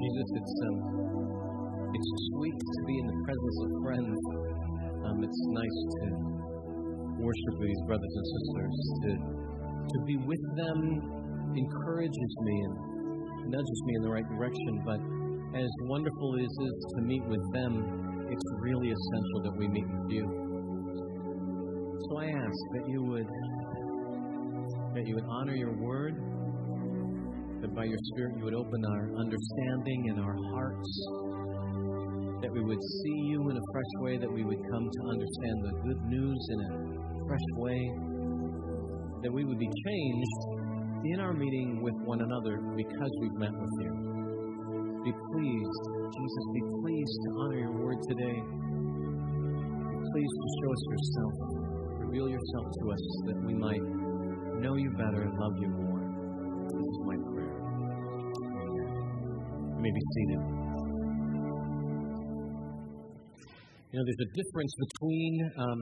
Jesus, it's sweet to be in the presence of friends. It's nice to worship with these brothers and sisters. To be with them encourages me and nudges me in the right direction. But as wonderful as it is to meet with them, it's really essential that we meet with you. So I ask that you would honor your word, that by your Spirit you would open our understanding and our hearts, that we would see you in a fresh way, that we would come to understand the good news in a fresh way, that we would be changed in our meeting with one another because we've met with you. Be pleased, Jesus, be pleased to honor your word today. Be pleased to show us yourself, reveal yourself to us, that we might know you better and love you more. This is my prayer. Amen. You may be seated. You know, there's a difference between,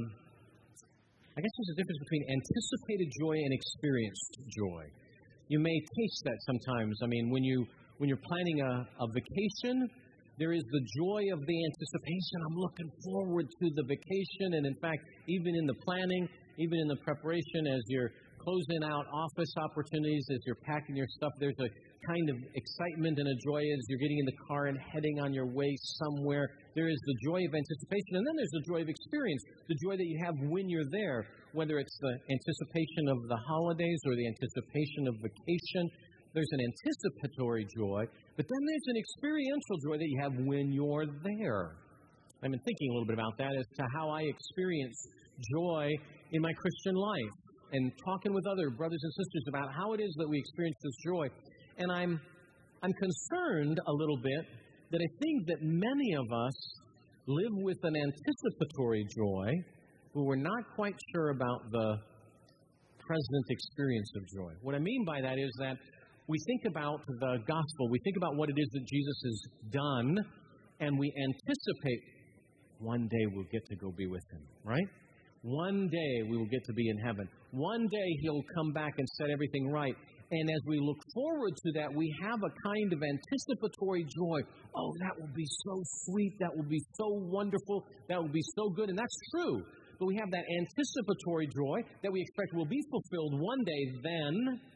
anticipated joy and experienced joy. You may taste that sometimes. I mean, when you're planning a vacation, there is the joy of the anticipation. I'm looking forward to the vacation. And in fact, even in the planning, even in the preparation, as you're closing out office opportunities, as you're packing your stuff, there's a kind of excitement and a joy as you're getting in the car and heading on your way somewhere. There is the joy of anticipation, and then there's the joy of experience, the joy that you have when you're there, whether it's the anticipation of the holidays or the anticipation of vacation. There's an anticipatory joy, but then there's an experiential joy that you have when you're there. I've been thinking a little bit about that as to how I experience joy in my Christian life, and talking with other brothers and sisters about how it is that we experience this joy. And I'm concerned a little bit that I think that many of us live with an anticipatory joy, but we're not quite sure about the present experience of joy. What I mean by that is that we think about the gospel, we think about what it is that Jesus has done, and we anticipate one day we'll get to go be with him, right? One day we will get to be in heaven. One day he'll come back and set everything right. And as we look forward to that, we have a kind of anticipatory joy. Oh, that will be so sweet. That will be so wonderful. That will be so good. And that's true. But we have that anticipatory joy that we expect will be fulfilled one day then.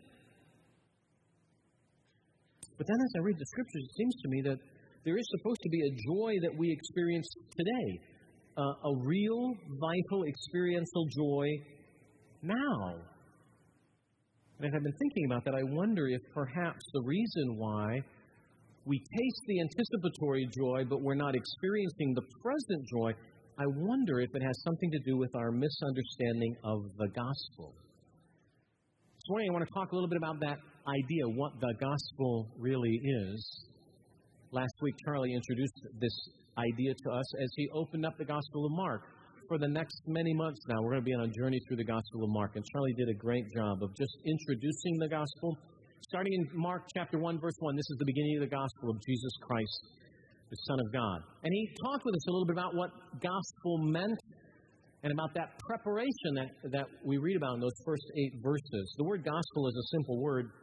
But then as I read the Scriptures, it seems to me that there is supposed to be a joy that we experience today. A real, vital, experiential joy now. And as I've been thinking about that, I wonder if perhaps the reason why we taste the anticipatory joy, but we're not experiencing the present joy, I wonder if it has something to do with our misunderstanding of the gospel. This morning I want to talk a little bit about that idea, what the gospel really is. Last week, Charlie introduced this idea to us as he opened up the Gospel of Mark. For the next many months now, we're going to be on a journey through the Gospel of Mark, and Charlie did a great job of just introducing the Gospel. Starting in Mark chapter 1, verse 1, this is the beginning of the Gospel of Jesus Christ, the Son of God. And he talked with us a little bit about what gospel meant and about that preparation that we read about in those first 8 verses. The word gospel is a simple word.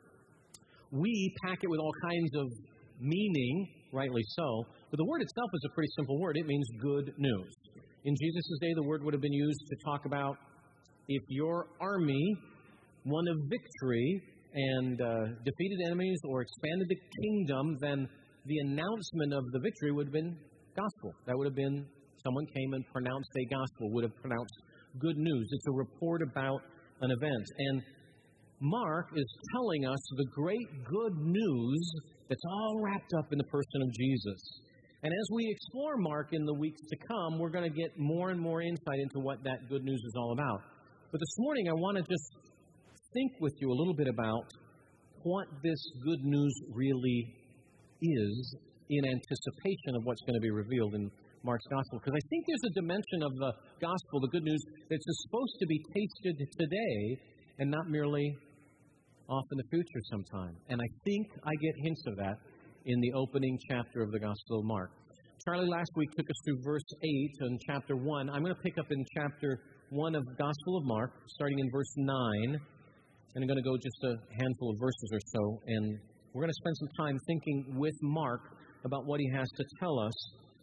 We pack it with all kinds of meaning, rightly so, but the word itself is a pretty simple word. It means good news. In Jesus' day, the word would have been used to talk about if your army won a victory and defeated enemies or expanded the kingdom, then the announcement of the victory would have been gospel. That would have been someone came and pronounced a gospel, would have pronounced good news. It's a report about an event. And Mark is telling us the great good news that's all wrapped up in the person of Jesus. And as we explore Mark in the weeks to come, we're going to get more and more insight into what that good news is all about. But this morning, I want to just think with you a little bit about what this good news really is in anticipation of what's going to be revealed in Mark's gospel. Because I think there's a dimension of the gospel, the good news, that's supposed to be tasted today and not merely off in the future sometime. And I think I get hints of that in the opening chapter of the Gospel of Mark. Charlie last week took us through verse 8 in chapter 1. I'm going to pick up in chapter 1 of the Gospel of Mark, starting in verse 9. And I'm going to go just a handful of verses or so. And we're going to spend some time thinking with Mark about what he has to tell us.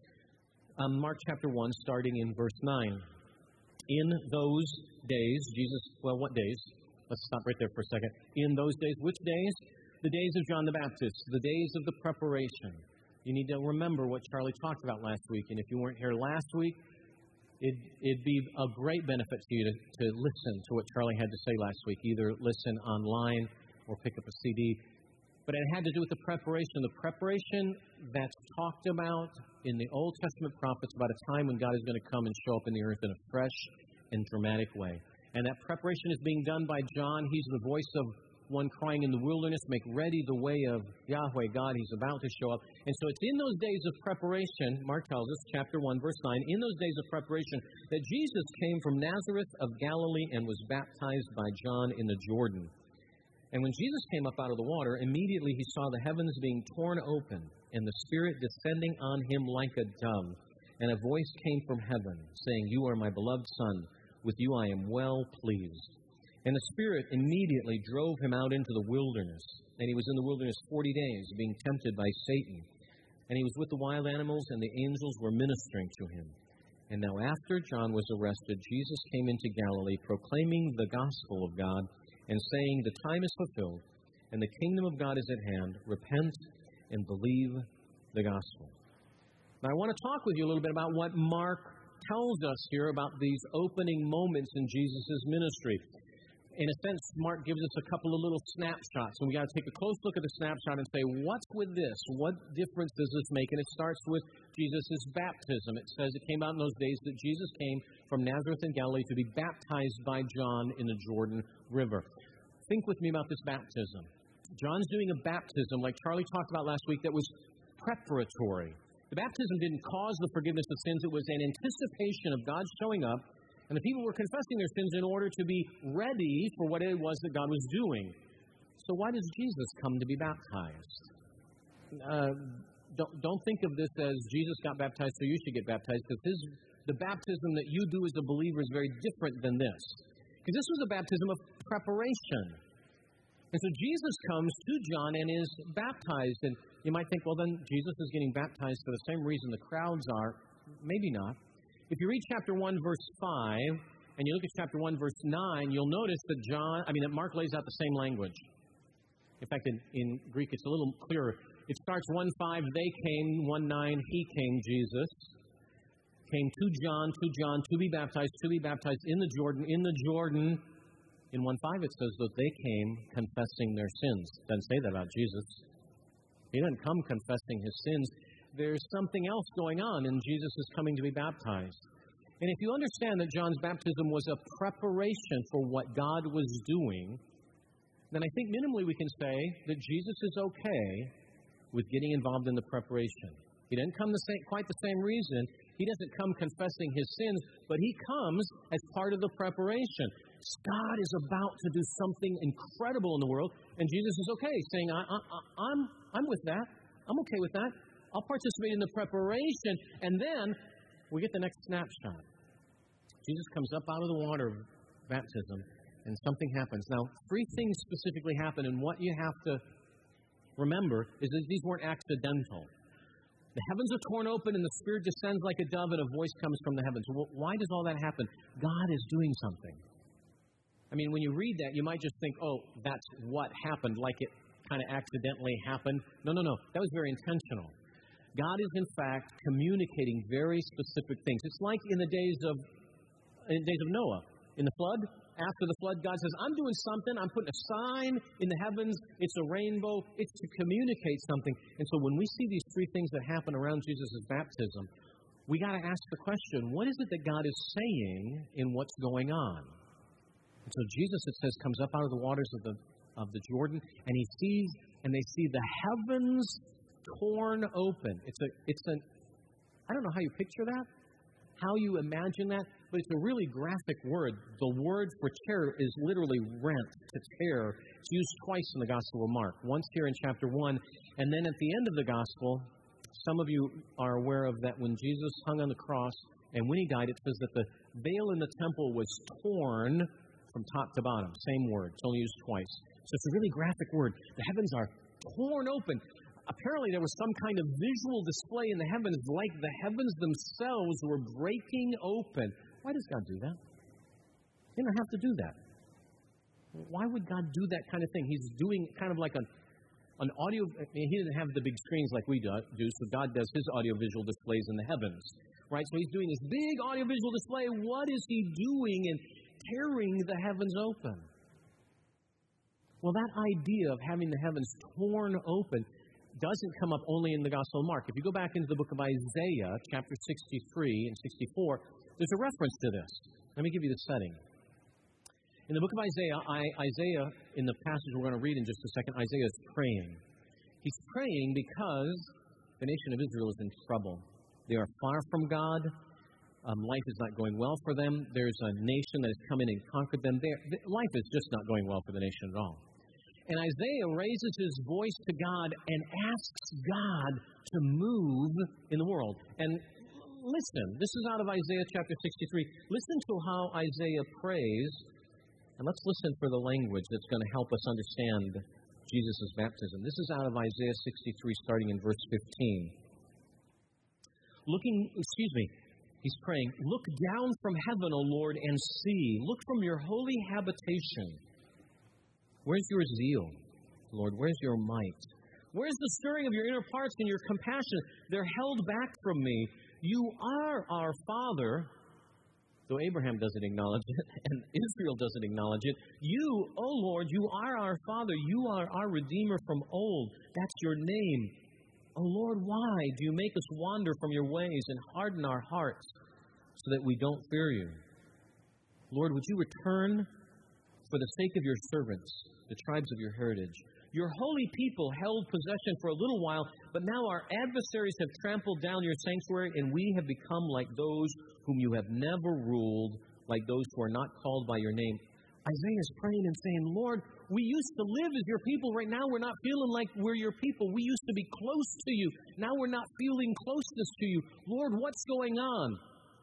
Mark chapter 1, starting in verse 9. In those days, Jesus, well, what days? Let's stop right there for a second. In those days, which days? The days of John the Baptist, the days of the preparation. You need to remember what Charlie talked about last week. And if you weren't here last week, it'd be a great benefit to you to listen to what Charlie had to say last week. Either listen online or pick up a CD. But it had to do with the preparation that's talked about in the Old Testament prophets about a time when God is going to come and show up in the earth in a fresh and dramatic way. And that preparation is being done by John. He's the voice of one crying in the wilderness, make ready the way of Yahweh God. He's about to show up. And so it's in those days of preparation, Mark tells us, chapter 1, verse 9, in those days of preparation, that Jesus came from Nazareth of Galilee and was baptized by John in the Jordan. And when Jesus came up out of the water, immediately he saw the heavens being torn open and the Spirit descending on him like a dove. And a voice came from heaven, saying, "You are my beloved Son. With you I am well pleased." And the Spirit immediately drove him out into the wilderness. And he was in the wilderness 40 days, being tempted by Satan. And he was with the wild animals, and the angels were ministering to him. And now after John was arrested, Jesus came into Galilee, proclaiming the gospel of God, and saying, "The time is fulfilled, and the kingdom of God is at hand. Repent and believe the gospel." Now I want to talk with you a little bit about what Mark tells us here about these opening moments in Jesus' ministry. In a sense, Mark gives us a couple of little snapshots, and we've got to take a close look at the snapshot and say, what's with this? What difference does this make? And it starts with Jesus' baptism. It says it came out in those days that Jesus came from Nazareth in Galilee to be baptized by John in the Jordan River. Think with me about this baptism. John's doing a baptism, like Charlie talked about last week, that was preparatory. The baptism didn't cause the forgiveness of sins. It was an anticipation of God showing up, and the people were confessing their sins in order to be ready for what it was that God was doing. So why does Jesus come to be baptized? Don't think of this as Jesus got baptized, so you should get baptized, because the baptism that you do as a believer is very different than this. Because this was a baptism of preparation. And so Jesus comes to John and is baptized. And you might think, well, then Jesus is getting baptized for the same reason the crowds are. Maybe not. If you read chapter 1, verse 5, and you look at chapter 1, verse 9, you'll notice that Mark lays out the same language. In fact, in Greek, it's a little clearer. It starts 1:5, they came, 1:9, he came, Jesus. Came to John, to be baptized in the Jordan. In 1:5, it says that they came confessing their sins. It doesn't say that about Jesus. He didn't come confessing his sins. There's something else going on, and Jesus is coming to be baptized. And if you understand that John's baptism was a preparation for what God was doing, then I think minimally we can say that Jesus is okay with getting involved in the preparation. He didn't come quite the same reason. He doesn't come confessing his sins, but he comes as part of the preparation. God is about to do something incredible in the world, and Jesus is okay, saying, I'm with that. I'm okay with that. I'll participate in the preparation, and then we get the next snapshot. Jesus comes up out of the water of baptism, and something happens. Now, three things specifically happen, and what you have to remember is that these weren't accidental. The heavens are torn open, and the Spirit descends like a dove, and a voice comes from the heavens. Well, why does all that happen? God is doing something. When you read that, you might just think, oh, that's what happened, like it kind of accidentally happened. No. That was very intentional. God is, in fact, communicating very specific things. It's like in the days of Noah. In the flood, after the flood, God says, I'm doing something. I'm putting a sign in the heavens. It's a rainbow. It's to communicate something. And so when we see these three things that happen around Jesus' baptism, we got to ask the question, what is it that God is saying in what's going on? And so Jesus, it says, comes up out of the waters of the Jordan, and they see the heavens torn open. I don't know how you picture that, how you imagine that, but it's a really graphic word. The word for tear is literally rent, to tear. It's used twice in the Gospel of Mark. Once here in chapter 1, and then at the end of the Gospel, some of you are aware of that when Jesus hung on the cross, and when he died, it says that the veil in the temple was torn from top to bottom. Same word. It's only used twice. So it's a really graphic word. The heavens are torn open. apparently there was some kind of visual display in the heavens, like the heavens themselves were breaking open. Why does God do that? He doesn't have to do that. Why would God do that kind of thing? He's doing kind of like an audio. He doesn't have the big screens like we do, so God does his audiovisual displays in the heavens, right? So he's doing this big audiovisual display. What is he doing in tearing the heavens open? Well, that idea of having the heavens torn open doesn't come up only in the Gospel of Mark. If you go back into the book of Isaiah, chapter 63 and 64, there's a reference to this. Let me give you the setting. In the book of Isaiah, in the passage we're going to read in just a second, Isaiah is praying. He's praying because the nation of Israel is in trouble. They are far from God. Life is not going well for them. There's a nation that has come in and conquered them. Life is just not going well for the nation at all. And Isaiah raises his voice to God and asks God to move in the world. And listen, this is out of Isaiah chapter 63. Listen to how Isaiah prays. And let's listen for the language that's going to help us understand Jesus' baptism. This is out of Isaiah 63, starting in verse 15. He's praying, "Look down from heaven, O Lord, and see. Look from your holy habitation. Where's your zeal, Lord? Where's your might? Where's the stirring of your inner parts and your compassion? They're held back from me. You are our Father," though Abraham doesn't acknowledge it, and Israel doesn't acknowledge it. "You, O Lord, you are our Father. You are our Redeemer from old. That's your name. O Lord, why do you make us wander from your ways and harden our hearts so that we don't fear you? Lord, would you return for the sake of your servants, the tribes of your heritage? Your holy people held possession for a little while, but now our adversaries have trampled down your sanctuary, and we have become like those whom you have never ruled, like those who are not called by your name." Isaiah is praying and saying, "Lord, we used to live as your people. Right now we're not feeling like we're your people. We used to be close to you. Now we're not feeling closeness to you. Lord, what's going on?"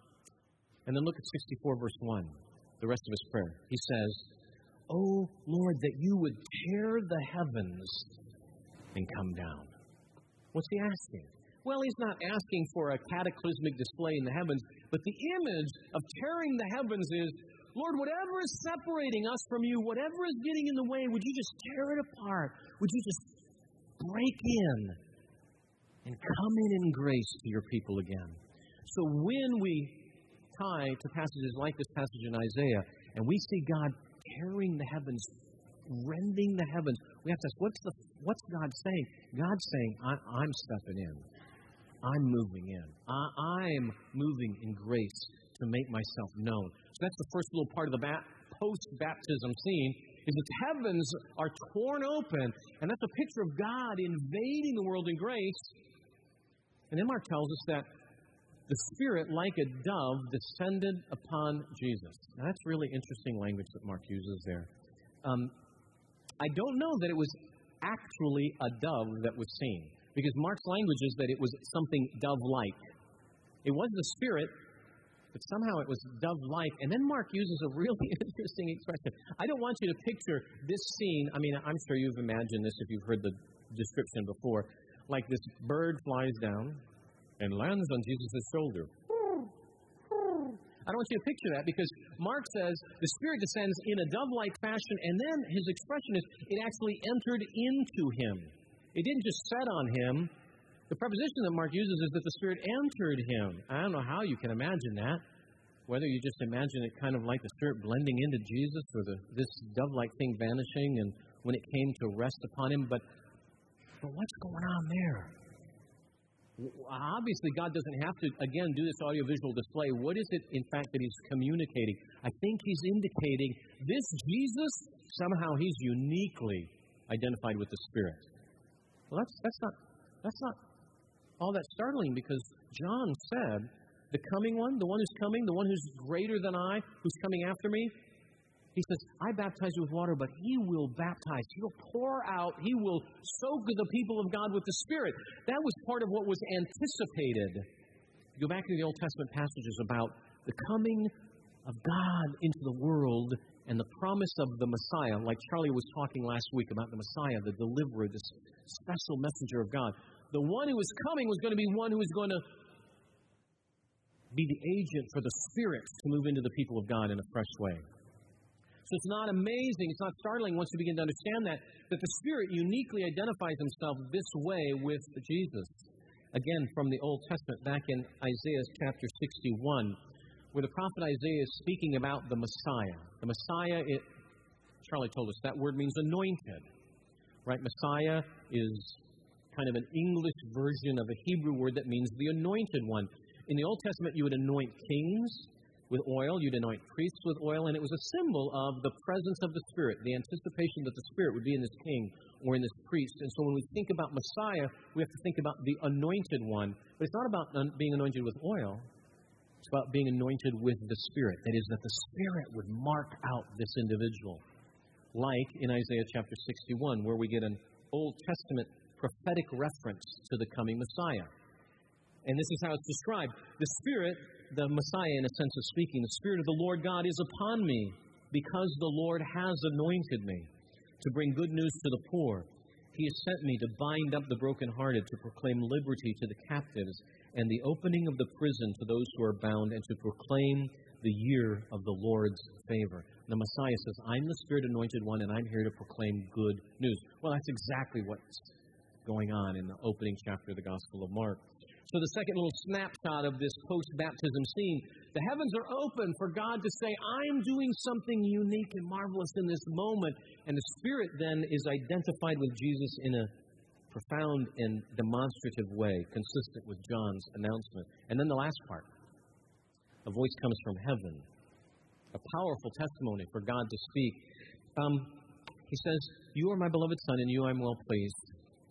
And then look at 64 verse 1, the rest of his prayer. He says, "Oh Lord, that you would tear the heavens and come down." What's he asking? Well, he's not asking for a cataclysmic display in the heavens, but the image of tearing the heavens is, Lord, whatever is separating us from you, whatever is getting in the way, would you just tear it apart? Would you just break in and come in grace to your people again? So when we tie to passages like this passage in Isaiah, and we see God tearing the heavens, rending the heavens, we have to ask, what's God saying? God's saying, I'm stepping in. I'm moving in. I'm moving in grace to make myself known. So that's the first little part of the post-baptism scene, is that the heavens are torn open, and that's a picture of God invading the world in grace. And then Mark tells us that the Spirit, like a dove, descended upon Jesus. Now, that's really interesting language that Mark uses there. I don't know that it was actually a dove that was seen, because Mark's language is that it was something dove-like. It was the Spirit, but somehow it was dove-like. And then Mark uses a really interesting expression. I don't want you to picture this scene. I mean, I'm sure you've imagined this if you've heard the description before. Like this bird flies down and lands on Jesus' shoulder. I don't want you to picture that, because Mark says the Spirit descends in a dove-like fashion, and then his expression is it actually entered into him. It didn't just set on him. The preposition that Mark uses is that the Spirit entered him. I don't know how you can imagine that. Whether you just imagine it kind of like the Spirit blending into Jesus, or this dove-like thing vanishing and when it came to rest upon him. But what's going on there? Obviously, God doesn't have to, again, do this audiovisual display. What is it, in fact, that he's communicating? I think he's indicating this Jesus, somehow he's uniquely identified with the Spirit. Well, that's not all that startling, because John said, the coming one, the one who's coming, the one who's greater than I, who's coming after me, he says, I baptize you with water, but he will baptize. He will pour out, he will soak the people of God with the Spirit. That was part of what was anticipated. You go back to the Old Testament passages about the coming of God into the world and the promise of the Messiah, like Charlie was talking last week about the Messiah, the deliverer, this special messenger of God. The one who was coming was going to be one who was going to be the agent for the Spirit to move into the people of God in a fresh way. So it's not amazing, it's not startling once you begin to understand that the Spirit uniquely identifies himself this way with Jesus. Again, from the Old Testament, back in Isaiah chapter 61, where the prophet Isaiah is speaking about the Messiah. The Messiah, Charlie told us, that word means anointed. Right? Messiah is kind of an English version of a Hebrew word that means the anointed one. In the Old Testament, you would anoint kings with oil, you'd anoint priests with oil, and it was a symbol of the presence of the Spirit, the anticipation that the Spirit would be in this king or in this priest. And so when we think about Messiah, we have to think about the anointed one. But it's not about being anointed with oil. It's about being anointed with the Spirit. That is, that the Spirit would mark out this individual. Like in Isaiah chapter 61, where we get an Old Testament prophetic reference to the coming Messiah. And this is how it's described. The Spirit, the Messiah in a sense of speaking, the Spirit of the Lord God is upon me, because the Lord has anointed me to bring good news to the poor. He has sent me to bind up the brokenhearted, to proclaim liberty to the captives, and the opening of the prison to those who are bound, and to proclaim the year of the Lord's favor. The Messiah says, I'm the Spirit anointed one, and I'm here to proclaim good news. Well, that's exactly what's going on in the opening chapter of the Gospel of Mark. So the second little snapshot of this post-baptism scene, the heavens are open for God to say, I'm doing something unique and marvelous in this moment. And the Spirit then is identified with Jesus in a profound and demonstrative way, consistent with John's announcement. And then the last part, a voice comes from heaven, a powerful testimony for God to speak. He says, you are my beloved Son, in you I am well pleased.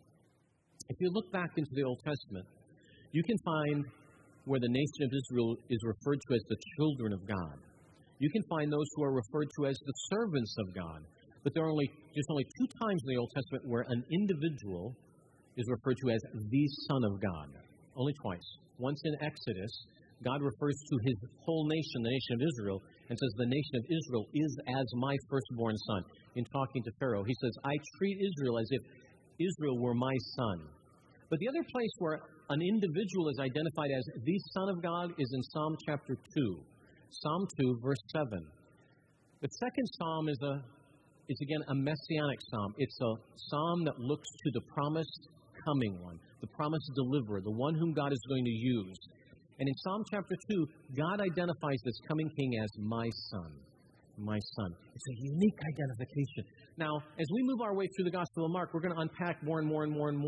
If you look back into the Old Testament, you can find where the nation of Israel is referred to as the children of God. You can find those who are referred to as the servants of God. But there's only two times in the Old Testament where an individual is referred to as the Son of God. Only twice. Once in Exodus, God refers to his whole nation, the nation of Israel, and says, the nation of Israel is as my firstborn son. In talking to Pharaoh, he says, I treat Israel as if Israel were my son. But the other place where an individual is identified as the Son of God is in Psalm chapter 2. Psalm 2, verse 7. The second psalm is again a messianic psalm. It's a psalm that looks to the promised coming one, the promised deliverer, the one whom God is going to use. And in Psalm chapter 2, God identifies this coming king as my son. My son. It's a unique identification. Now, as we move our way through the Gospel of Mark, we're going to unpack more and more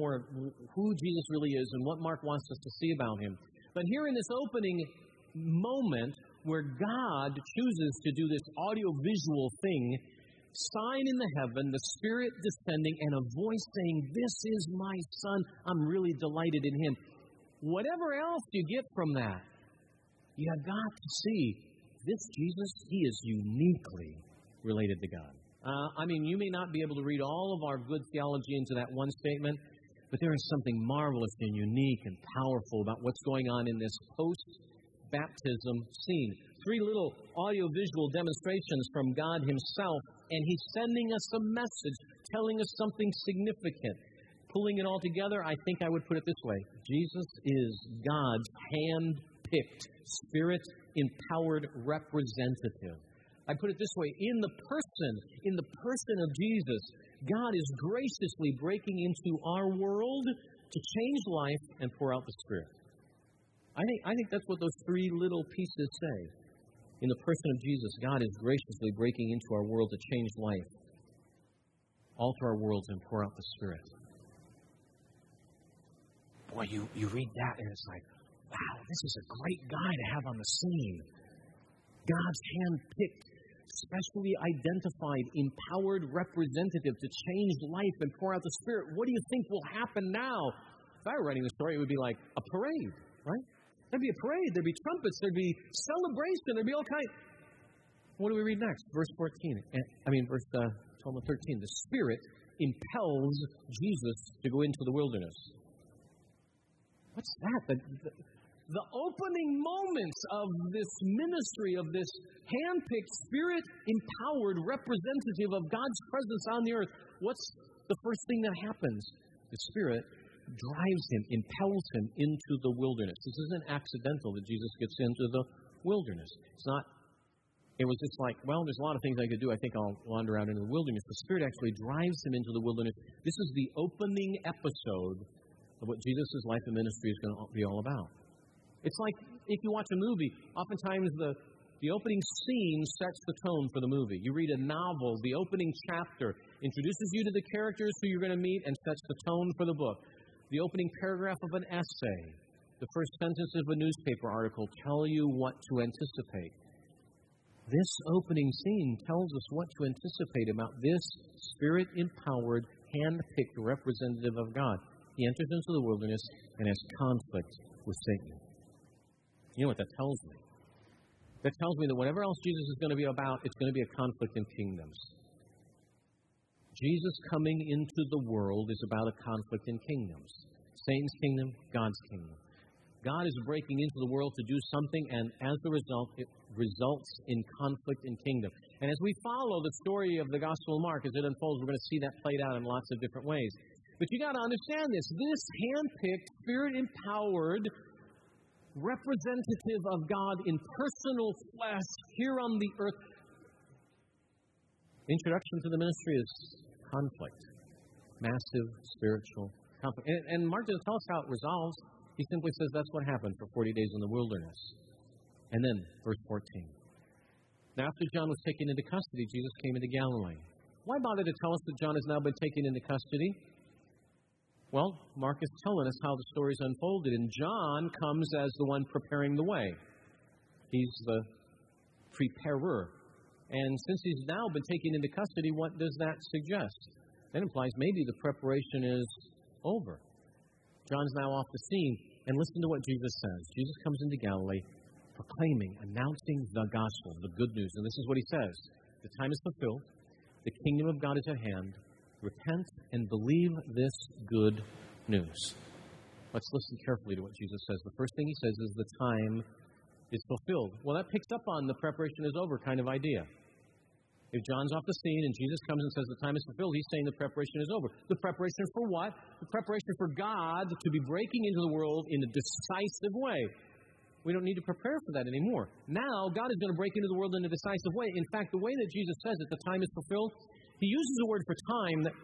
who Jesus really is and what Mark wants us to see about him. But here in this opening moment where God chooses to do this audio-visual thing, sign in the heaven, the Spirit descending, and a voice saying, this is my Son, I'm really delighted in him. Whatever else you get from that, you have got to see this Jesus, he is uniquely related to God. You may not be able to read all of our good theology into that one statement, but there is something marvelous and unique and powerful about what's going on in this post-baptism scene. 3 little audio-visual demonstrations from God himself, and he's sending us a message, telling us something significant. Pulling it all together, I think I would put it this way. Jesus is God's hand-picked, Spirit-empowered representative. I put it this way, in the person of Jesus, God is graciously breaking into our world to change life and pour out the Spirit. I think that's what those 3 little pieces say. In the person of Jesus, God is graciously breaking into our world to change life, alter our worlds, and pour out the Spirit. Boy, you read that and it's like, wow, this is a great guy to have on the scene. God's hand-picked, specially identified, empowered representative to change life and pour out the Spirit. What do you think will happen now? If I were writing the story, it would be like a parade, right? There'd be a parade, there'd be trumpets, there'd be celebration, there'd be all kinds. What do we read next? Verse 12 and 13. The Spirit impels Jesus to go into the wilderness. What's that? the opening moments of this ministry, of this hand-picked, Spirit-empowered representative of God's presence on the earth, what's the first thing that happens? The Spirit drives him, impels him into the wilderness. This isn't accidental that Jesus gets into the wilderness. It was just like, well, there's a lot of things I could do. I think I'll wander out into the wilderness. The Spirit actually drives him into the wilderness. This is the opening episode of what Jesus' life and ministry is going to be all about. It's like if you watch a movie, oftentimes the opening scene sets the tone for the movie. You read a novel, the opening chapter introduces you to the characters who you're going to meet and sets the tone for the book. The opening paragraph of an essay, the first sentences of a newspaper article tell you what to anticipate. This opening scene tells us what to anticipate about this Spirit-empowered, hand-picked representative of God. He enters into the wilderness and has conflict with Satan. You know what that tells me? That tells me that whatever else Jesus is going to be about, it's going to be a conflict in kingdoms. Jesus coming into the world is about a conflict in kingdoms. Satan's kingdom, God's kingdom. God is breaking into the world to do something, and as a result, it results in conflict in kingdom. And as we follow the story of the Gospel of Mark, as it unfolds, we're going to see that played out in lots of different ways. But you got to understand this. This hand-picked, Spirit-empowered representative of God in personal flesh here on the earth. Introduction to the ministry is conflict. Massive spiritual conflict. And Mark doesn't tell us how it resolves. He simply says that's what happened for 40 days in the wilderness. And then, verse 14. Now, after John was taken into custody, Jesus came into Galilee. Why bother to tell us that John has now been taken into custody? Well, Mark is telling us how the story's unfolded, and John comes as the one preparing the way. He's the preparer. And since he's now been taken into custody, what does that suggest? That implies maybe the preparation is over. John's now off the scene, and listen to what Jesus says. Jesus comes into Galilee, proclaiming, announcing the gospel, the good news. And this is what he says. The time is fulfilled. The kingdom of God is at hand. Repent and believe this good news. Let's listen carefully to what Jesus says. The first thing he says is the time is fulfilled. Well, that picks up on the preparation is over kind of idea. If John's off the scene and Jesus comes and says the time is fulfilled, he's saying the preparation is over. The preparation for what? The preparation for God to be breaking into the world in a decisive way. We don't need to prepare for that anymore. Now, God is going to break into the world in a decisive way. In fact, the way that Jesus says that the time is fulfilled, he uses the word for time that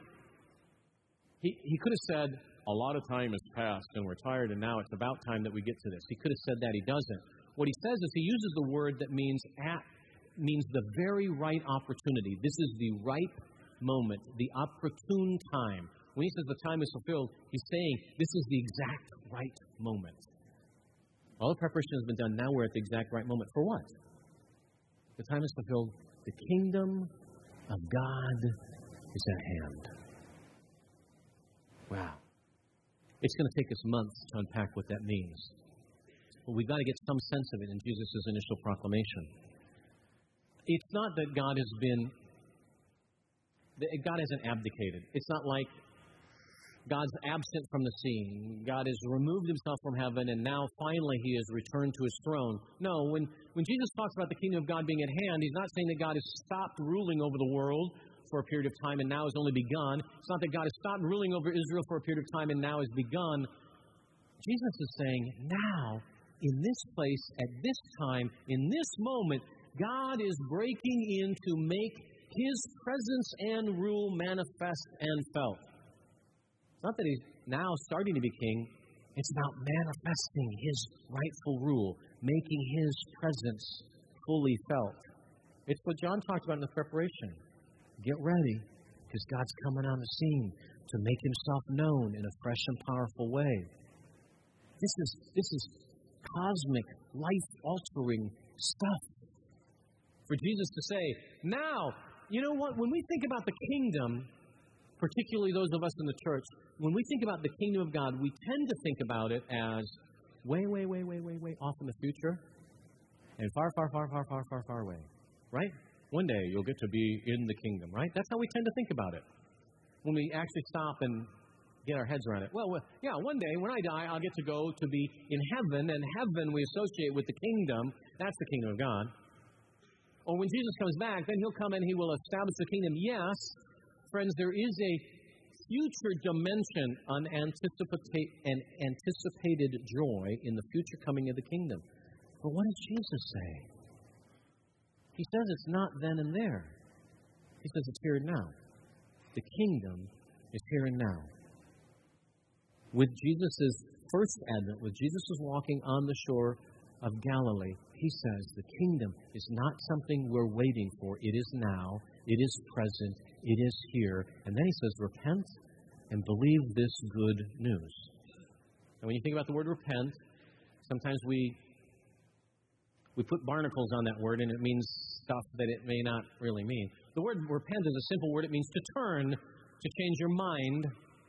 he could have said, a lot of time has passed and we're tired and now it's about time that we get to this. He could have said that. He doesn't. What he says is he uses the word that means the very right opportunity. This is the ripe moment, the opportune time. When he says the time is fulfilled, he's saying this is the exact right moment. All the preparation has been done. Now we're at the exact right moment. For what? The time is fulfilled. The kingdom of God is at hand. Wow. It's going to take us months to unpack what that means. But we've got to get some sense of it in Jesus' initial proclamation. It's not that God hasn't abdicated. It's not like God's absent from the scene. God has removed himself from heaven, and now finally he has returned to his throne. No, when Jesus talks about the kingdom of God being at hand, he's not saying that God has stopped ruling over the world for a period of time and now has only begun. It's not that God has stopped ruling over Israel for a period of time and now has begun. Jesus is saying, now, in this place, at this time, in this moment, God is breaking in to make his presence and rule manifest and felt. It's not that he's now starting to be king. It's about manifesting his rightful rule, making his presence fully felt. It's what John talked about in the preparation. Get ready, because God's coming on the scene to make himself known in a fresh and powerful way. This is cosmic, life-altering stuff. For Jesus to say, now, you know what? When we think about the kingdom, particularly those of us in the church, when we think about the kingdom of God, we tend to think about it as way off in the future and far away, right? One day you'll get to be in the kingdom, right? That's how we tend to think about it. When we actually stop and get our heads around it. Well, yeah, one day when I die, I'll get to go to be in heaven, and heaven we associate with the kingdom. That's the kingdom of God. Or when Jesus comes back, then He'll come and He will establish the kingdom. Yes, friends, there is a future dimension, an anticipated joy in the future coming of the kingdom. But what did Jesus say? He says it's not then and there. He says it's here and now. The kingdom is here and now. With Jesus' first advent, with Jesus walking on the shore of Galilee, He says the kingdom is not something we're waiting for. It is now. It is present. It is here. And then He says, repent and believe this good news. And when you think about the word repent, sometimes we put barnacles on that word, and it means stuff that it may not really mean. The word repent is a simple word. It means to turn, to change your mind.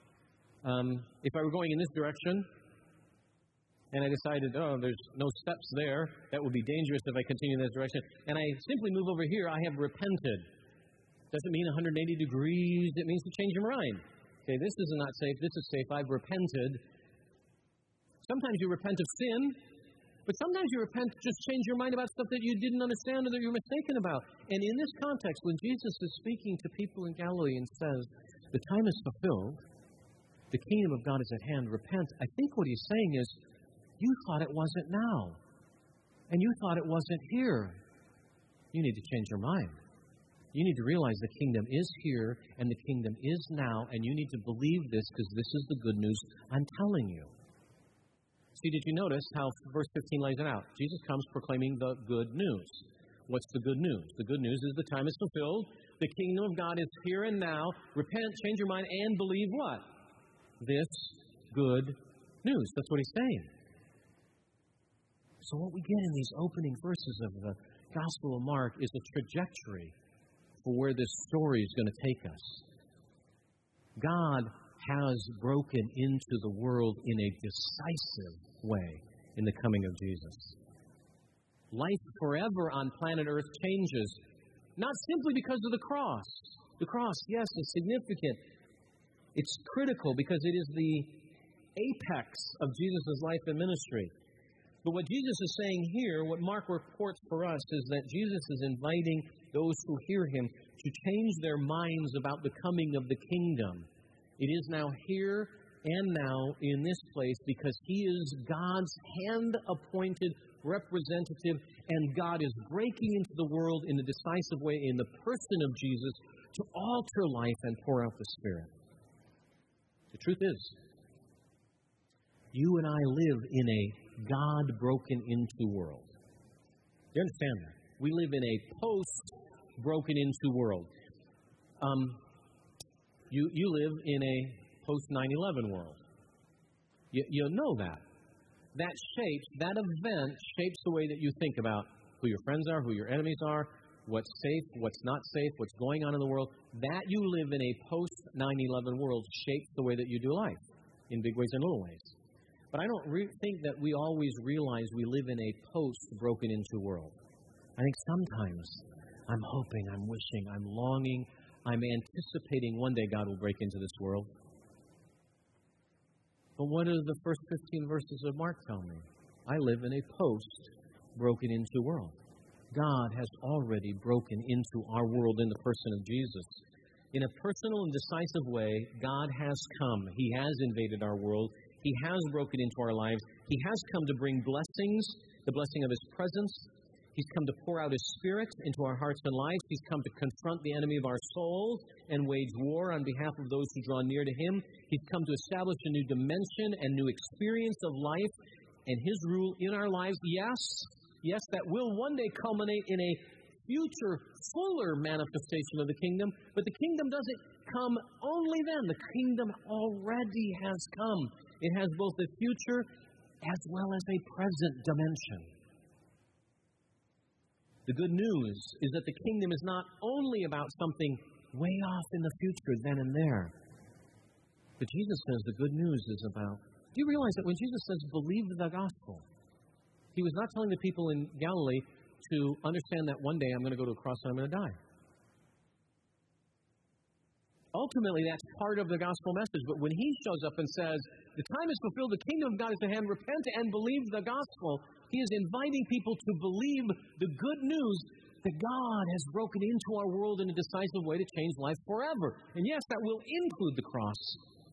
If I were going in this direction, and I decided, there's no steps there, that would be dangerous if I continue in this direction, and I simply move over here, I have repented. Doesn't mean 180 degrees. It means to change your mind. Okay, this is not safe. This is safe. I've repented. Sometimes you repent of sin, but sometimes you repent to just change your mind about stuff that you didn't understand or that you're mistaken about. And in this context, when Jesus is speaking to people in Galilee and says, the time is fulfilled, the kingdom of God is at hand, repent, I think what He's saying is, you thought it wasn't now, and you thought it wasn't here. You need to change your mind. You need to realize the kingdom is here, and the kingdom is now, and you need to believe this because this is the good news I'm telling you. See, did you notice how verse 15 lays it out? Jesus comes proclaiming the good news. What's the good news? The good news is the time is fulfilled. The kingdom of God is here and now. Repent, change your mind, and believe what? This good news. That's what He's saying. So what we get in these opening verses of the Gospel of Mark is a trajectory for where this story is going to take us. God has broken into the world in a decisive way in the coming of Jesus. Life forever on planet Earth changes, not simply because of the cross. The cross, yes, is significant. It's critical because it is the apex of Jesus' life and ministry. But what Jesus is saying here, what Mark reports for us, is that Jesus is inviting those who hear Him to change their minds about the coming of the kingdom. It is now here and now in this place because He is God's hand-appointed representative, and God is breaking into the world in a decisive way in the person of Jesus to alter life and pour out the Spirit. The truth is, you and I live in a God-broken-into world. You understand that? We live in a post-broken-into world. You live in a post-9/11 world. You know that. That event shapes the way that you think about who your friends are, who your enemies are, what's safe, what's not safe, what's going on in the world. That you live in a post-9/11 world shapes the way that you do life in big ways and little ways. But I don't think that we always realize we live in a post-broken-into world. I think sometimes I'm hoping, I'm wishing, I'm longing, I'm anticipating one day God will break into this world. But what do the first 15 verses of Mark tell me? I live in a post-broken-into world. God has already broken into our world in the person of Jesus. In a personal and decisive way, God has come. He has invaded our world. He has broken into our lives. He has come to bring blessings, the blessing of His presence. He's come to pour out His Spirit into our hearts and lives. He's come to confront the enemy of our souls and wage war on behalf of those who draw near to Him. He's come to establish a new dimension and new experience of life and His rule in our lives. Yes, that will one day culminate in a future, fuller manifestation of the kingdom. But the kingdom doesn't come only then. The kingdom already has come. It has both a future as well as a present dimension. The good news is that the kingdom is not only about something way off in the future then and there. But Jesus says the good news is about... Do you realize that when Jesus says, believe the gospel, He was not telling the people in Galilee to understand that one day I'm going to go to a cross and I'm going to die. Ultimately, that's part of the gospel message. But when he shows up and says, the time is fulfilled, the kingdom of God is at hand, repent and believe the gospel, he is inviting people to believe the good news that God has broken into our world in a decisive way to change life forever. And yes, that will include the cross.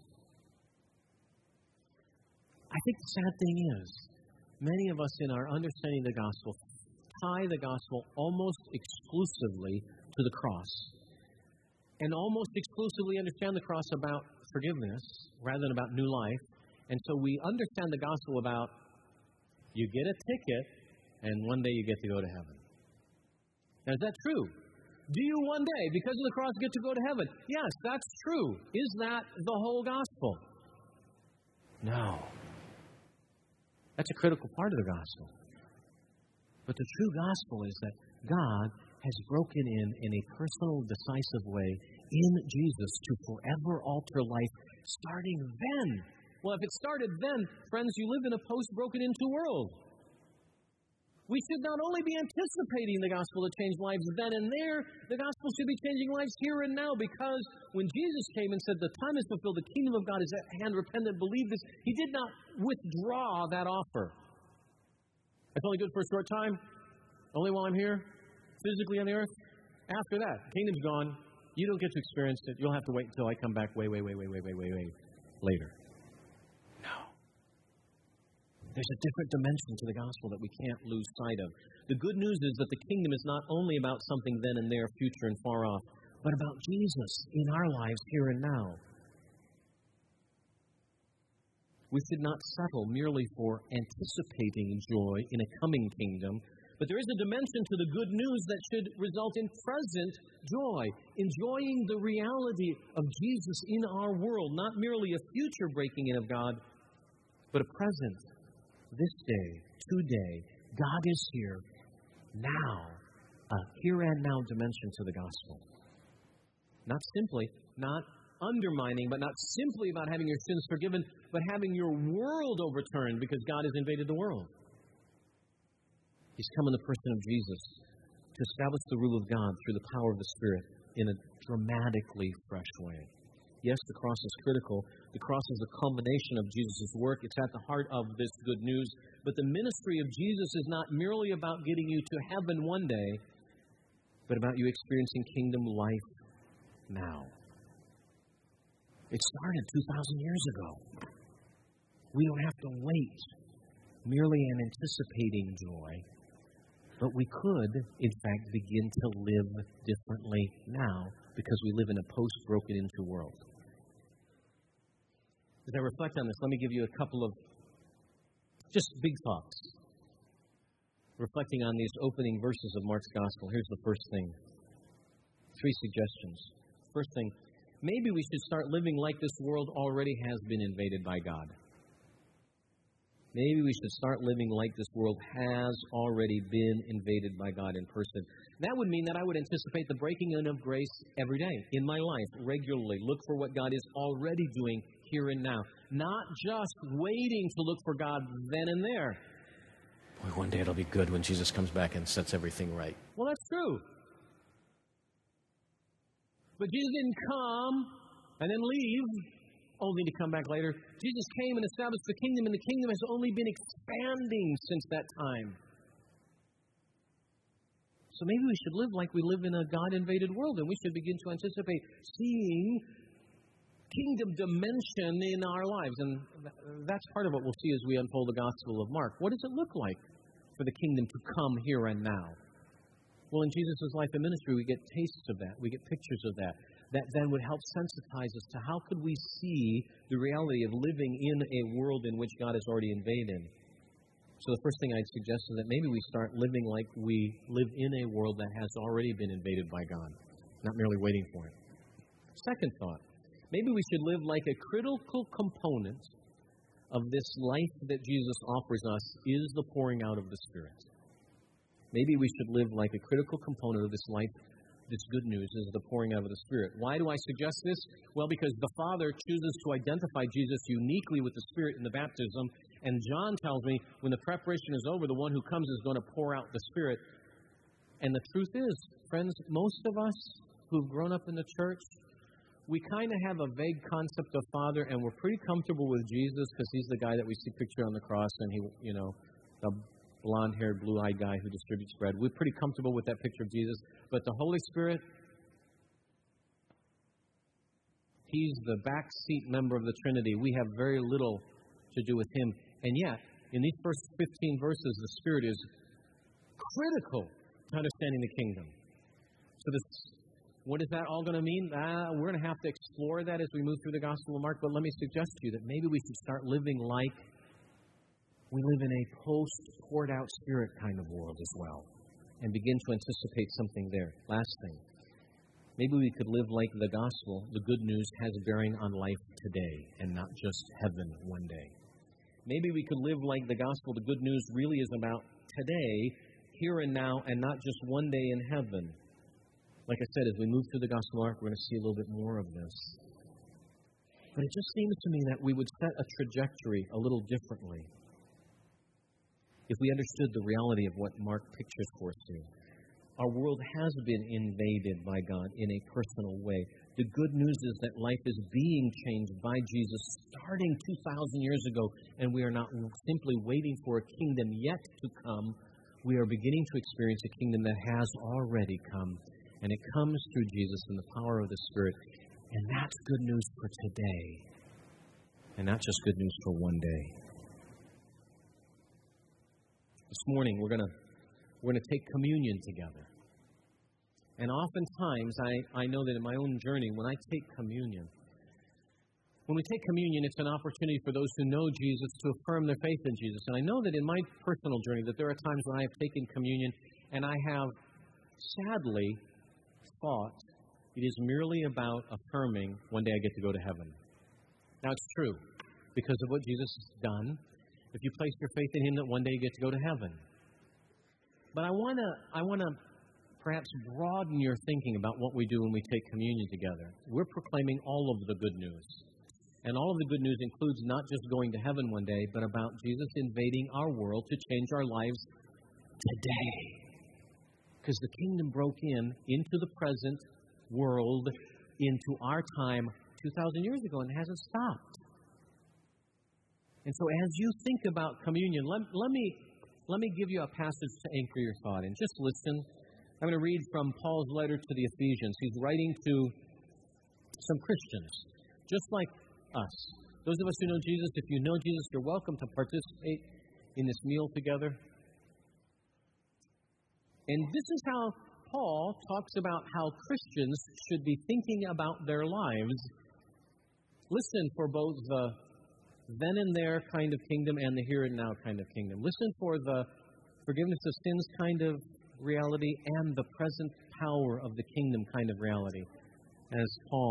I think the sad thing is, many of us in our understanding of the gospel tie the gospel almost exclusively to the cross. And almost exclusively understand the cross about forgiveness rather than about new life. And so we understand the gospel about you get a ticket and one day you get to go to heaven. Now, is that true? Do you one day, because of the cross, get to go to heaven? Yes, that's true. Is that the whole gospel? No. That's a critical part of the gospel. But the true gospel is that God has broken in a personal, decisive way in Jesus to forever alter life, starting then. Well, if it started then, friends, you live in a post-broken-into world. We should not only be anticipating the gospel to change lives then and there, the gospel should be changing lives here and now, because when Jesus came and said, the time is fulfilled, the kingdom of God is at hand, repent and believe this, he did not withdraw that offer. It's only good for a short time, only while I'm here, physically on the earth. After that, the kingdom's gone. You don't get to experience it. You'll have to wait until I come back way later. No. There's a different dimension to the gospel that we can't lose sight of. The good news is that the kingdom is not only about something then and there, future and far off, but about Jesus in our lives here and now. We should not settle merely for anticipating joy in a coming kingdom, but there is a dimension to the good news that should result in present joy, enjoying the reality of Jesus in our world, not merely a future breaking in of God, but a present, this day, today. God is here, now, a here and now dimension to the gospel. Not undermining, but not simply about having your sins forgiven, but having your world overturned because God has invaded the world. He's come in the person of Jesus to establish the rule of God through the power of the Spirit in a dramatically fresh way. Yes, the cross is critical. The cross is a culmination of Jesus' work. It's at the heart of this good news. But the ministry of Jesus is not merely about getting you to heaven one day, but about you experiencing kingdom life now. It started 2,000 years ago. We don't have to wait merely in anticipating joy, but we could, in fact, begin to live differently now because we live in a post-broken-into world. As I reflect on this, let me give you a couple of just big thoughts. Reflecting on these opening verses of Mark's Gospel, here's the first thing. 3 suggestions. First thing, maybe we should start living like this world already has been invaded by God. Maybe we should start living like this world has already been invaded by God in person. That would mean that I would anticipate the breaking in of grace every day, in my life, regularly. Look for what God is already doing here and now. Not just waiting to look for God then and there. Boy, one day it'll be good when Jesus comes back and sets everything right. Well, that's true. But Jesus didn't come and then leave, only to come back later. Jesus came and established the kingdom, and the kingdom has only been expanding since that time. So maybe we should live like we live in a God-invaded world, and we should begin to anticipate seeing kingdom dimension in our lives. And that's part of what we'll see as we unfold the Gospel of Mark. What does it look like for the kingdom to come here and now? Well, in Jesus' life and ministry, we get tastes of that. We get pictures of that. That then would help sensitize us to how could we see the reality of living in a world in which God has already invaded. So the first thing I'd suggest is that maybe we start living like we live in a world that has already been invaded by God, not merely waiting for it. Second thought, maybe we should live like a critical component of this life that Jesus offers us is the pouring out of the Spirit. Maybe we should live like a critical component of this life. This good news is the pouring out of the Spirit. Why do I suggest this? Well, because the Father chooses to identify Jesus uniquely with the Spirit in the baptism. And John tells me when the preparation is over, the one who comes is going to pour out the Spirit. And the truth is, friends, most of us who've grown up in the church, we kind of have a vague concept of Father, and we're pretty comfortable with Jesus because He's the guy that we see pictured on the cross, and He, the blonde-haired, blue-eyed guy who distributes bread. We're pretty comfortable with that picture of Jesus. But the Holy Spirit, He's the backseat member of the Trinity. We have very little to do with Him. And yet, in these first 15 verses, the Spirit is critical to understanding the kingdom. So what is that all going to mean? We're going to have to explore that as we move through the Gospel of Mark. But let me suggest to you that maybe we should start living like we live in a post-poured-out Spirit kind of world as well, and begin to anticipate something there. Last thing. Maybe we could live like the gospel, the good news, has bearing on life today and not just heaven one day. Maybe we could live like the gospel, the good news really is about today, here and now, and not just one day in heaven. Like I said, as we move through the Gospel of Mark, we're going to see a little bit more of this. But it just seems to me that we would set a trajectory a little differently if we understood the reality of what Mark pictures for us here. Our world has been invaded by God in a personal way. The good news is that life is being changed by Jesus starting 2,000 years ago, and we are not simply waiting for a kingdom yet to come. We are beginning to experience a kingdom that has already come, and it comes through Jesus and the power of the Spirit. And that's good news for today, and not just good news for one day. This morning, we're going to take communion together. And oftentimes, I know that in my own journey, when I take communion, when we take communion, it's an opportunity for those who know Jesus to affirm their faith in Jesus. And I know that in my personal journey that there are times when I have taken communion and I have sadly thought it is merely about affirming one day I get to go to heaven. Now, it's true because of what Jesus has done. If you place your faith in Him, that one day you get to go to heaven. But I want to perhaps broaden your thinking about what we do when we take communion together. We're proclaiming all of the good news. And all of the good news includes not just going to heaven one day, but about Jesus invading our world to change our lives today. Because the kingdom broke into the present world, into our time 2,000 years ago, and hasn't stopped. And so as you think about communion, let me give you a passage to anchor your thought in. Just listen. I'm going to read from Paul's letter to the Ephesians. He's writing to some Christians, just like us. Those of us who know Jesus, if you know Jesus, you're welcome to participate in this meal together. And this is how Paul talks about how Christians should be thinking about their lives. Listen for both the then and there kind of kingdom and the here and now kind of kingdom. Listen for the forgiveness of sins kind of reality and the present power of the kingdom kind of reality. As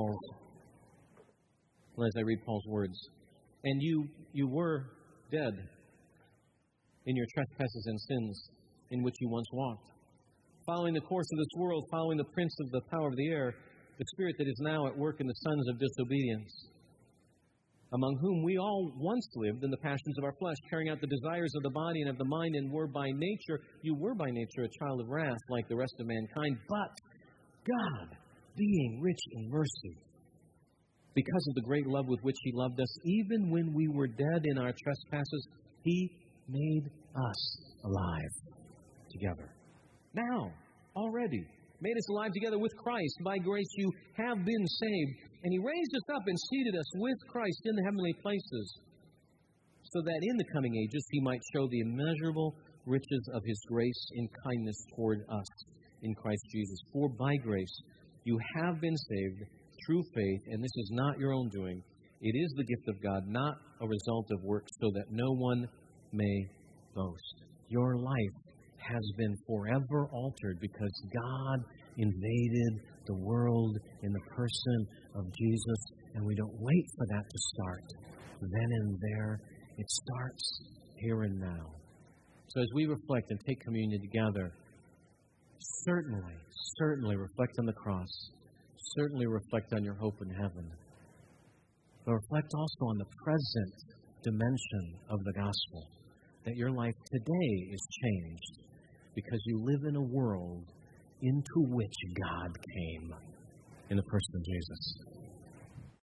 I read Paul's words. And you were dead in your trespasses and sins in which you once walked, following the course of this world, following the prince of the power of the air, the spirit that is now at work in the sons of disobedience, among whom we all once lived in the passions of our flesh, carrying out the desires of the body and of the mind, and you were by nature a child of wrath like the rest of mankind. But God, being rich in mercy, because of the great love with which He loved us, even when we were dead in our trespasses, He made us alive together. Now, already, made us alive together with Christ. By grace you have been saved. And He raised us up and seated us with Christ in the heavenly places, so that in the coming ages He might show the immeasurable riches of His grace in kindness toward us in Christ Jesus. For by grace you have been saved through faith, and this is not your own doing. It is the gift of God, not a result of works, so that no one may boast. Your life has been forever altered because God invaded the world in the person of Jesus, and we don't wait for that to start then and there. It starts here and now. So as we reflect and take communion together, certainly reflect on the cross. Certainly reflect on your hope in heaven. But reflect also on the present dimension of the gospel, that your life today is changed because you live in a world into which God came in the person of Jesus.